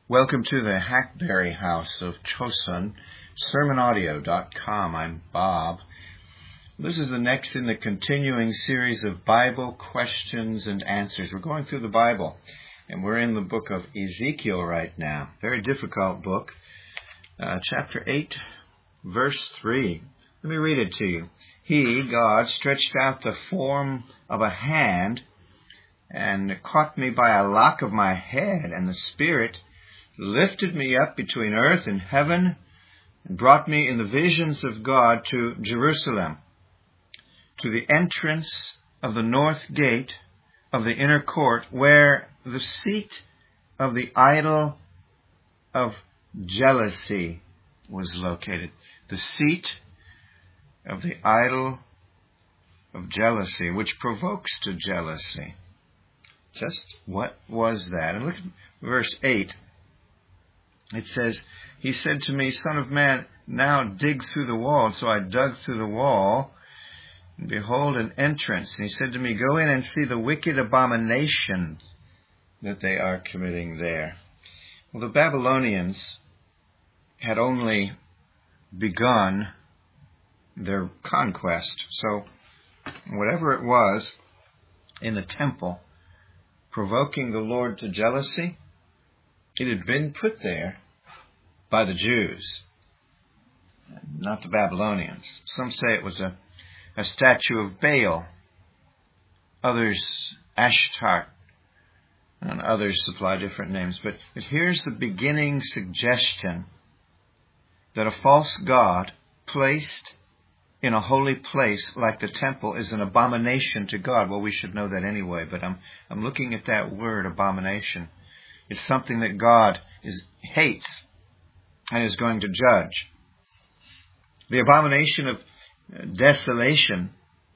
Welcome to the Hackberry House of Chosun, sermonaudio.com. I'm Bob. This is the next in the continuing series of Bible questions and answers. We're going through the Bible, and we're in the book of Ezekiel right now. Very difficult book. Chapter 8, verse 3. Let me read it to you. He, God, stretched out the form of a hand and caught me by a lock of my head, and the Spirit lifted me up between earth and heaven and brought me in the visions of God to Jerusalem, to the entrance of the north gate of the inner court, where the seat of the idol of jealousy was located. The seat of the idol of jealousy, which provokes to jealousy. Just what was that? And look at verse 8. It says, He said to me, Son of man, now dig through the wall. And so I dug through the wall, and behold, an entrance. And he said to me, Go in and see the wicked abomination that they are committing there. Well, the Babylonians had only begun their conquest. So whatever it was in the temple, provoking the Lord to jealousy, it had been put there by the Jews, not the Babylonians. Some say it was a statue of Baal. Others, Ashtar, and others supply different names. But here's the beginning suggestion that a false god placed in a holy place like the temple is an abomination to God. Well, we should know that anyway, but I'm looking at that word, abomination. It's something that God hates and is going to judge. The abomination of desolation,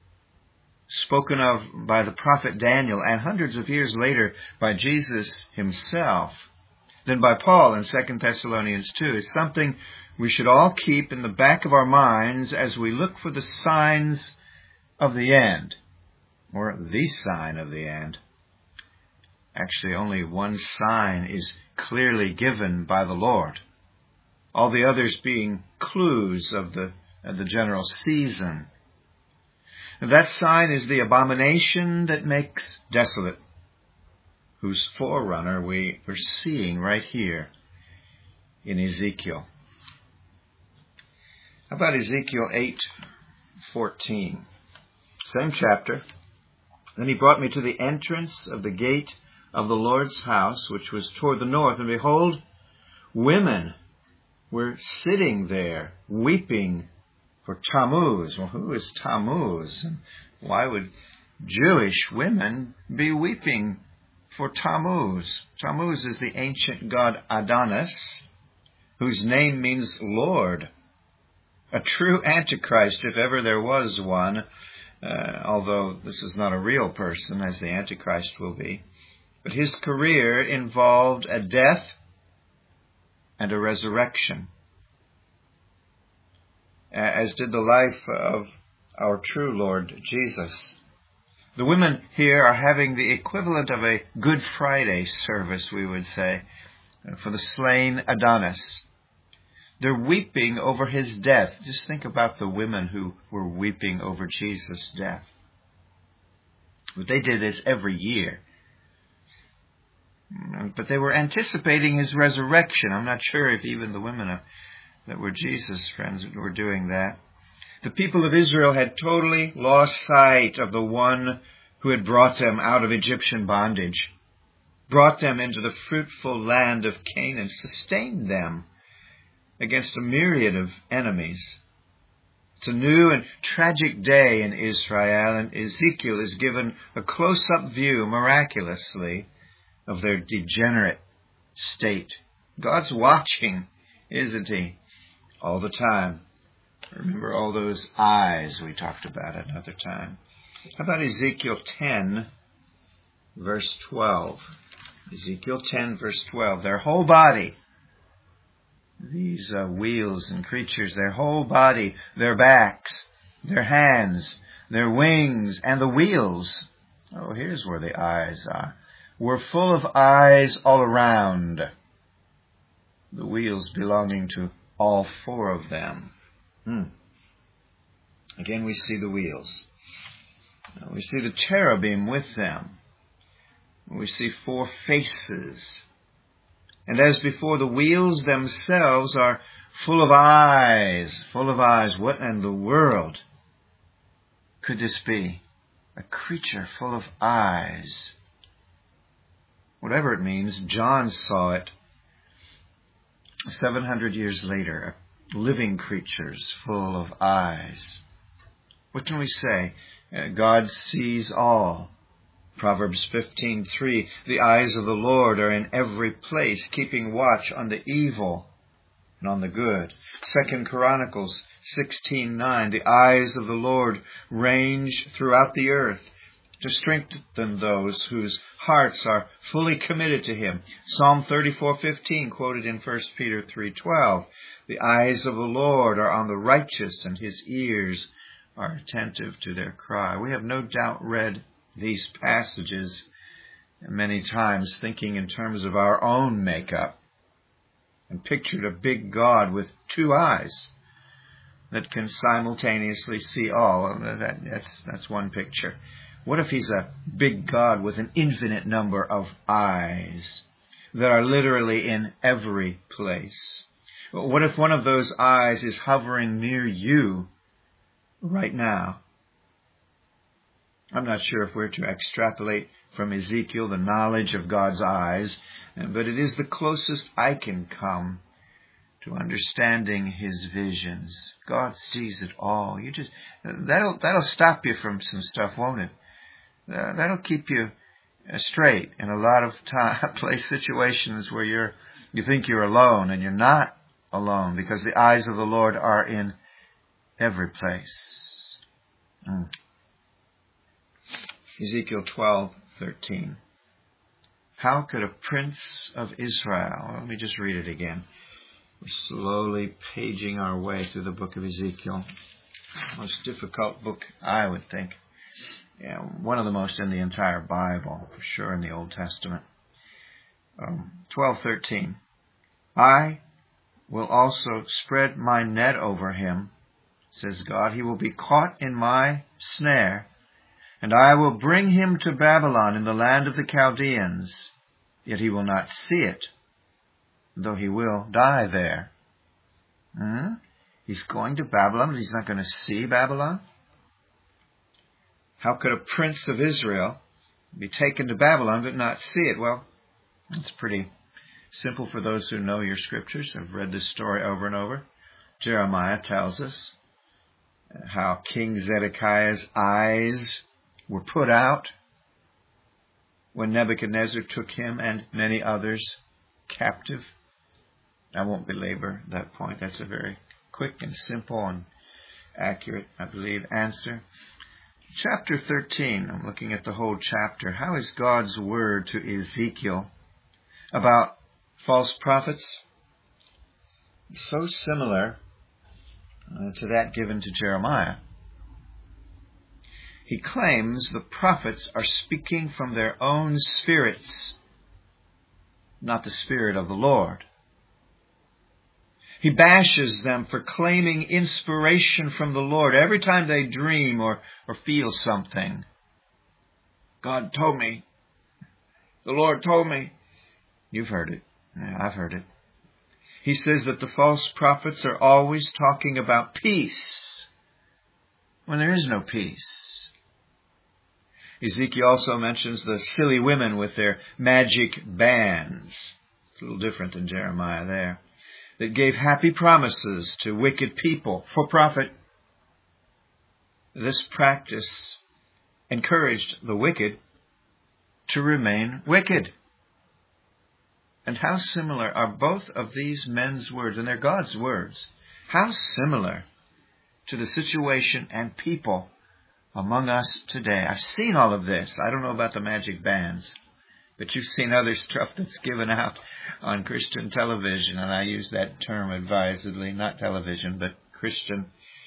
spoken of by the prophet Daniel, and hundreds of years later by Jesus himself, then by Paul in 2 Thessalonians 2, is something we should all keep in the back of our minds as we look for the signs of the end, or the sign of the end. Actually, only one sign is clearly given by the Lord, all the others being clues of the general season. That sign is the abomination that makes desolate, whose forerunner we're seeing right here in Ezekiel. How about Ezekiel 8:14? Same chapter. Then he brought me to the entrance of the gate of the Lord's house, which was toward the north, and behold, women were sitting there, weeping for Tammuz. Well, who is Tammuz? And why would Jewish women be weeping for Tammuz? Tammuz is the ancient god Adonis, whose name means Lord. A true Antichrist, if ever there was one, although this is not a real person, as the Antichrist will be. But his career involved a death and a resurrection, as did the life of our true Lord Jesus. The women here are having the equivalent of a Good Friday service, we would say, for the slain Adonis. They're weeping over his death. Just think about the women who were weeping over Jesus' death. But they did this every year. But they were anticipating his resurrection. I'm not sure if even the women that were Jesus' friends were doing that. The people of Israel had totally lost sight of the one who had brought them out of Egyptian bondage, brought them into the fruitful land of Canaan, sustained them against a myriad of enemies. It's a new and tragic day in Israel, and Ezekiel is given a close-up view, miraculously, of their degenerate state. God's watching, isn't he? All the time. Remember all those eyes we talked about another time. How about Ezekiel 10, verse 12? Ezekiel 10, verse 12. Their whole body, these wheels and creatures, their whole body, their backs, their hands, their wings, and the wheels. Oh, here's where the eyes are. Were full of eyes all around. the wheels belonging to all four of them. Again, we see the wheels. We see the cherubim with them. We see four faces. And as before, the wheels themselves are full of eyes. Full of eyes. What in the world could this be? A creature full of eyes. Whatever it means, John saw it 700 years later. Living creatures full of eyes. What can we say? God sees all. Proverbs 15:3, the eyes of the Lord are in every place, keeping watch on the evil and on the good. 2 Chronicles 16:9, the eyes of the Lord range throughout the earth to strengthen those whose hearts are fully committed to Him. Psalm 34:15, quoted in 1 Peter 3:12, the eyes of the Lord are on the righteous, and His ears are attentive to their cry. We have no doubt read these passages many times thinking in terms of our own makeup and pictured a big God with two eyes that can simultaneously see all. That's one picture. What if He's a big God with an infinite number of eyes that are literally in every place? What if one of those eyes is hovering near you right now? I'm not sure if we're to extrapolate from Ezekiel the knowledge of God's eyes, but it is the closest I can come to understanding His visions. God sees it all. That'll stop you from some stuff, won't it? That'll keep you straight in a lot of place situations where you think you're alone, and you're not alone, because the eyes of the Lord are in every place. Ezekiel 12:13. How could a prince of Israel... Let me just read it again. We're slowly paging our way through the book of Ezekiel. Most difficult book, I would think. Yeah, one of the most in the entire Bible, for sure, in the Old Testament. 12:13. I will also spread my net over him, says God. He will be caught in my snare, and I will bring him to Babylon in the land of the Chaldeans. Yet he will not see it, though he will die there. He's going to Babylon, but he's not going to see Babylon? How could a prince of Israel be taken to Babylon but not see it? Well, it's pretty simple for those who know your scriptures. I've read this story over and over. Jeremiah tells us how King Zedekiah's eyes were put out when Nebuchadnezzar took him and many others captive. I won't belabor that point. That's a very quick and simple and accurate, I believe, answer. Chapter 13, I'm looking at the whole chapter. How is God's word to Ezekiel about false prophets so similar to that given to Jeremiah? He claims the prophets are speaking from their own spirits, not the Spirit of the Lord. He bashes them for claiming inspiration from the Lord every time they dream or feel something. God told me. The Lord told me. You've heard it. Yeah, I've heard it. He says that the false prophets are always talking about peace when there is no peace. Ezekiel also mentions the silly women with their magic bands. It's a little different than Jeremiah there. That gave happy promises to wicked people for profit. This practice encouraged the wicked to remain wicked. And how similar are both of these men's words, and they're God's words, how similar to the situation and people among us today. I've seen all of this. I don't know about the magic bands, but you've seen other stuff that's given out on Christian television, and I use that term advisedly, not television, but Christian.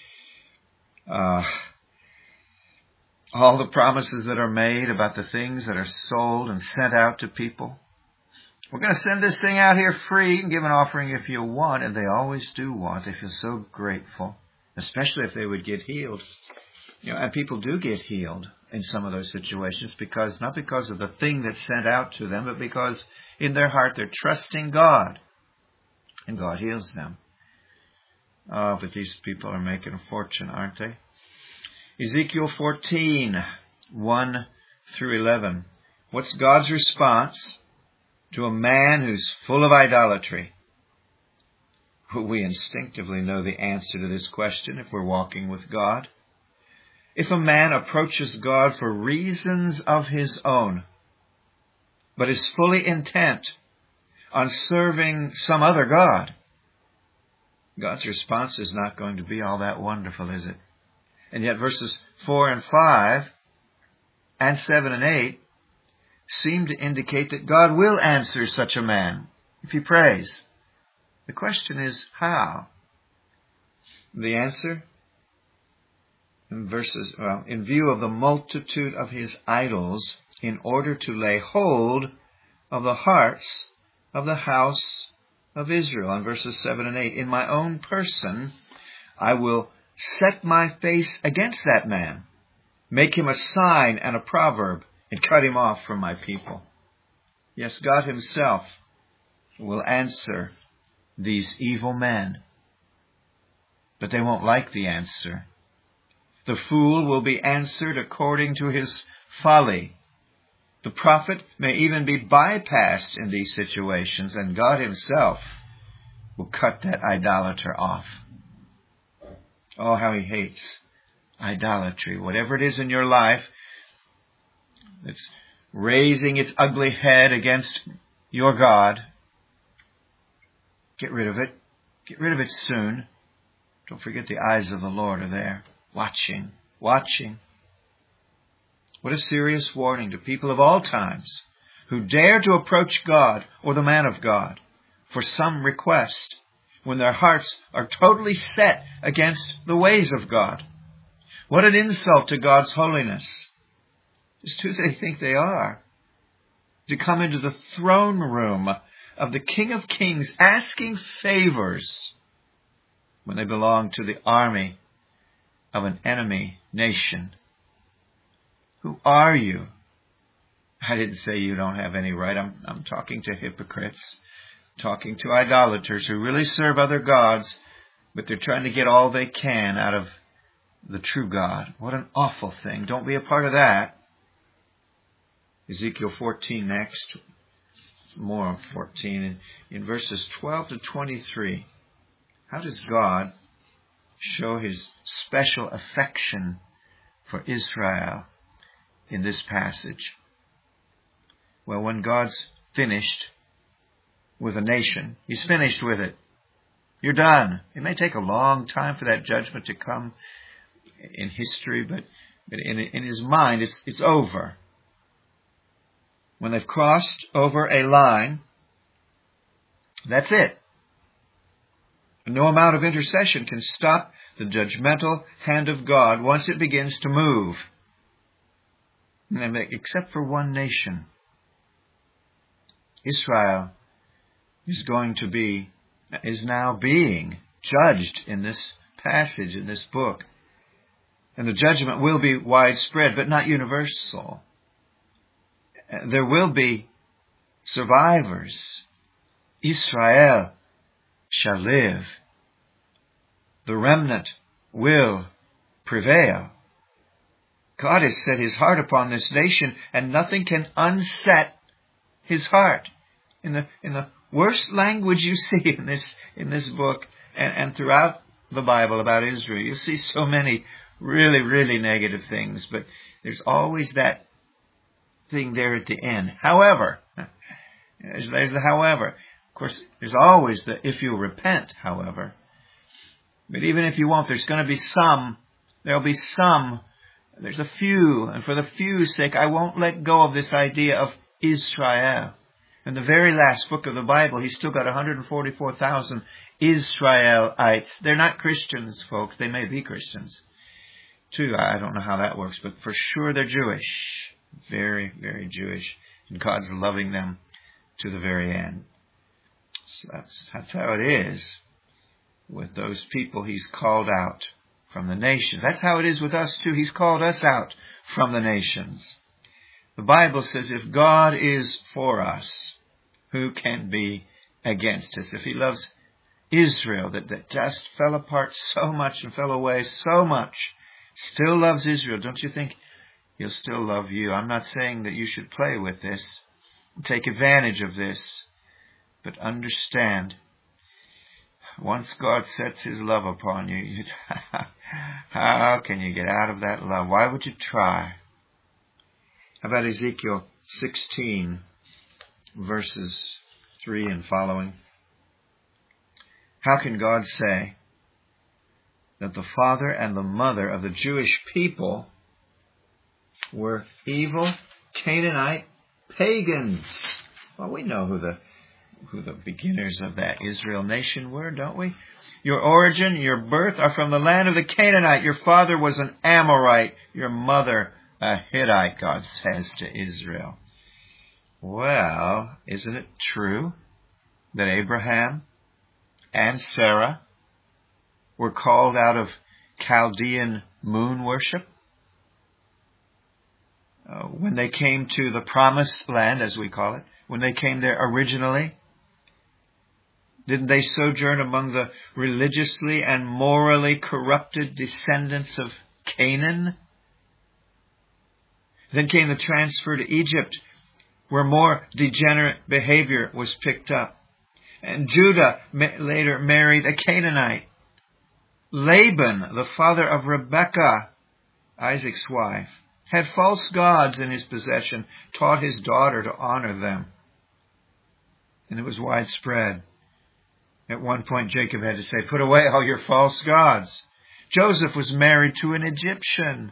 All the promises that are made about the things that are sold and sent out to people. we're going to send this thing out here free. You can give an offering if you want. And they always do want. They feel so grateful, especially if they would get healed. And people do get healed in some of those situations, not because of the thing that's sent out to them, but because in their heart they're trusting God, and God heals them. Oh, but these people are making a fortune, aren't they? Ezekiel 14, 1 through 11. What's God's response to a man who's full of idolatry? We instinctively know the answer to this question if we're walking with God. If a man approaches God for reasons of his own, but is fully intent on serving some other God, God's response is not going to be all that wonderful, is it? And yet verses 4 and 5 and 7 and 8 seem to indicate that God will answer such a man if he prays. The question is, how? The answer? In view of the multitude of his idols, in order to lay hold of the hearts of the house of Israel. In verses 7 and 8, in my own person, I will set my face against that man, make him a sign and a proverb, and cut him off from my people. Yes, God himself will answer these evil men, but they won't like the answer. The fool will be answered according to his folly. The prophet may even be bypassed in these situations, and God himself will cut that idolater off. Oh, how he hates idolatry. Whatever it is in your life that's raising its ugly head against your God, get rid of it. Get rid of it soon. Don't forget the eyes of the Lord are there, watching. What a serious warning to people of all times who dare to approach God or the man of God for some request when their hearts are totally set against the ways of God. What an insult to God's holiness. Just who they think they are. To come into the throne room of the King of Kings asking favors when they belong to the army of an enemy nation. Who are you? I didn't say you don't have any right. I'm talking to hypocrites, talking to idolaters who really serve other gods, but they're trying to get all they can out of the true God. What an awful thing. Don't be a part of that. Ezekiel 14 next. More on 14. In verses 12 to 23, how does God show his special affection for Israel in this passage? Well, when God's finished with a nation, he's finished with it. You're done. It may take a long time for that judgment to come in history, but in his mind, it's over. When they've crossed over a line, that's it. No amount of intercession can stop the judgmental hand of God once it begins to move. Except for one nation. Israel is now being judged in this passage, in this book. And the judgment will be widespread, but not universal. There will be survivors. Israel shall live. The remnant will prevail. God has set his heart upon this nation, and nothing can unset his heart. In the worst language you see in this book and throughout the Bible about Israel, you see so many really, really negative things, but there's always that thing there at the end. However, there's the however. Of course, there's always the if you repent, however. But even if you won't, there's going to be some. There'll be some. There's a few. And for the few's sake, I won't let go of this idea of Israel. In the very last book of the Bible, he's still got 144,000 Israelites. They're not Christians, folks. They may be Christians, too. I don't know how that works, but for sure they're Jewish. Very, very Jewish. And God's loving them to the very end. So that's how it is with those people He's called out from the nation. That's how it is with us too. He's called us out from the nations. The Bible says if God is for us, who can be against us? If He loves Israel that just fell apart so much and fell away so much, still loves Israel, don't you think He'll still love you? I'm not saying that you should play with this, take advantage of this, but understand, once God sets His love upon you, how can you get out of that love? Why would you try? How about Ezekiel 16, verses 3 and following? How can God say that the father and the mother of the Jewish people were evil Canaanite pagans? Well, we know who the beginners of that Israel nation were, don't we? Your origin, your birth are from the land of the Canaanite. Your father was an Amorite, your mother a Hittite, God says to Israel. Well, isn't it true that Abraham and Sarah were called out of Chaldean moon worship? When they came to the promised land, as we call it, when they came there originally, didn't they sojourn among the religiously and morally corrupted descendants of Canaan? Then came the transfer to Egypt, where more degenerate behavior was picked up. And Judah later married a Canaanite. Laban, the father of Rebekah, Isaac's wife, had false gods in his possession, taught his daughter to honor them. And it was widespread. At one point, Jacob had to say, put away all your false gods. Joseph was married to an Egyptian.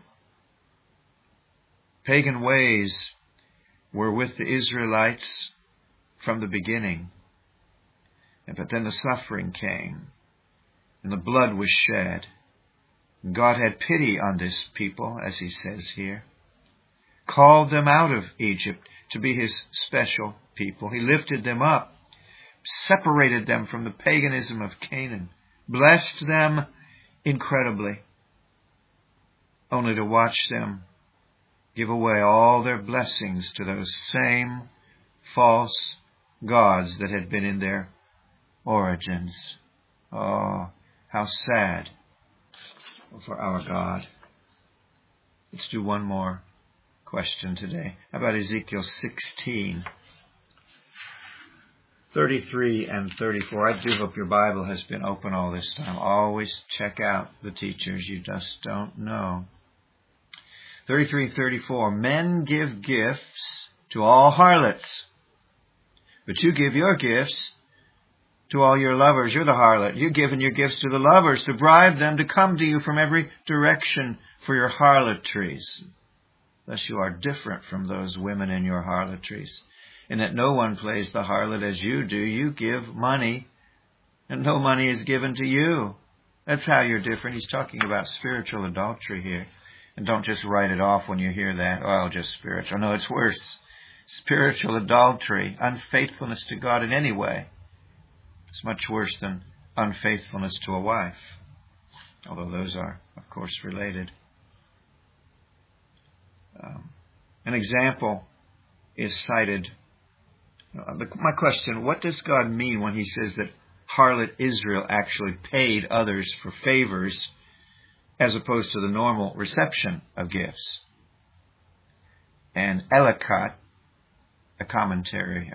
Pagan ways were with the Israelites from the beginning. But then the suffering came, and the blood was shed. And God had pity on this people, as He says here. Called them out of Egypt to be His special people. He lifted them up, separated them from the paganism of Canaan, blessed them incredibly, only to watch them give away all their blessings to those same false gods that had been in their origins. Oh, how sad for our God. Let's do one more question today. How about Ezekiel 16, 33 and 34. I do hope your Bible has been open all this time. Always check out the teachers. You just don't know. 33 and 34. Men give gifts to all harlots, but you give your gifts to all your lovers. You're the harlot. You've given your gifts to the lovers to bribe them to come to you from every direction for your harlotries. Thus you are different from those women in your harlotries, in that no one plays the harlot as you do. You give money, and no money is given to you. That's how you're different. He's talking about spiritual adultery here. And don't just write it off when you hear that. Oh, just spiritual. No, it's worse. Spiritual adultery, unfaithfulness to God in any way. It's much worse than unfaithfulness to a wife, although those are, of course, related. An example is cited. My question, what does God mean when He says that harlot Israel actually paid others for favors as opposed to the normal reception of gifts? And Ellicott, a commentary,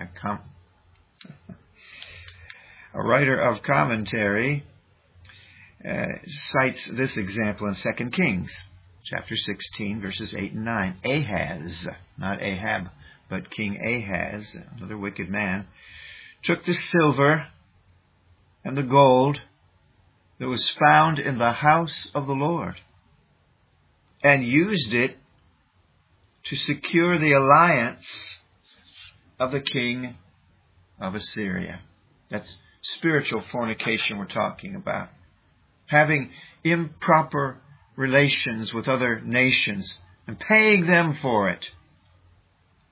a writer of commentary, cites this example in 2 Kings, chapter 16, verses 8 and 9. Ahaz, not Ahab, but King Ahaz, another wicked man, took the silver and the gold that was found in the house of the Lord and used it to secure the alliance of the king of Assyria. That's spiritual fornication we're talking about. Having improper relations with other nations and paying them for it.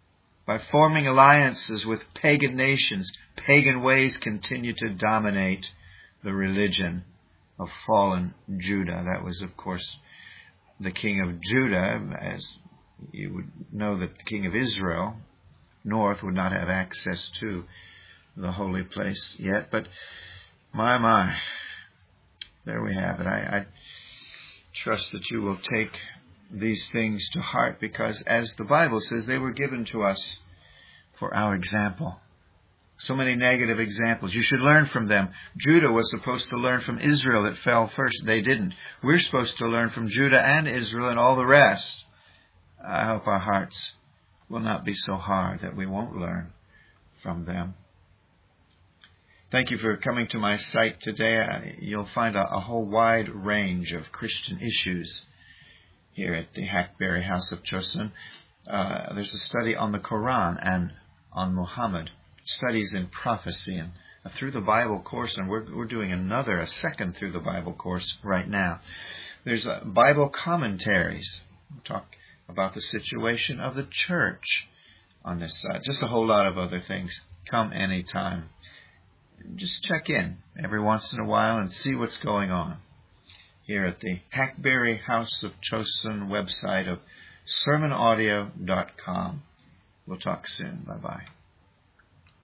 by forming alliances with pagan nations. Pagan ways continue to dominate the religion of fallen Judah. That was, of course, the king of Judah. As you would know, that the king of Israel, north, would not have access to the holy place yet. But my, there we have it. I trust that you will take these things to heart, because as the Bible says, they were given to us for our example. So many negative examples. You should learn from them. Judah was supposed to learn from Israel that fell first. They didn't. We're supposed to learn from Judah and Israel and all the rest. I hope our hearts will not be so hard that we won't learn from them. Thank you for coming to my site today. You'll find a whole wide range of Christian issues here at the Hackberry House of Chosun. There's a study on the Quran and on Muhammad, studies in prophecy, and a Through the Bible course, and we're doing a second Through the Bible course right now. There's Bible commentaries. We'll talk about the situation of the church on this side. Just a whole lot of other things. Come anytime. Just check in every once in a while and see what's going on here at the Hackberry House of Chosun website of sermonaudio.com. We'll talk soon. Bye-bye.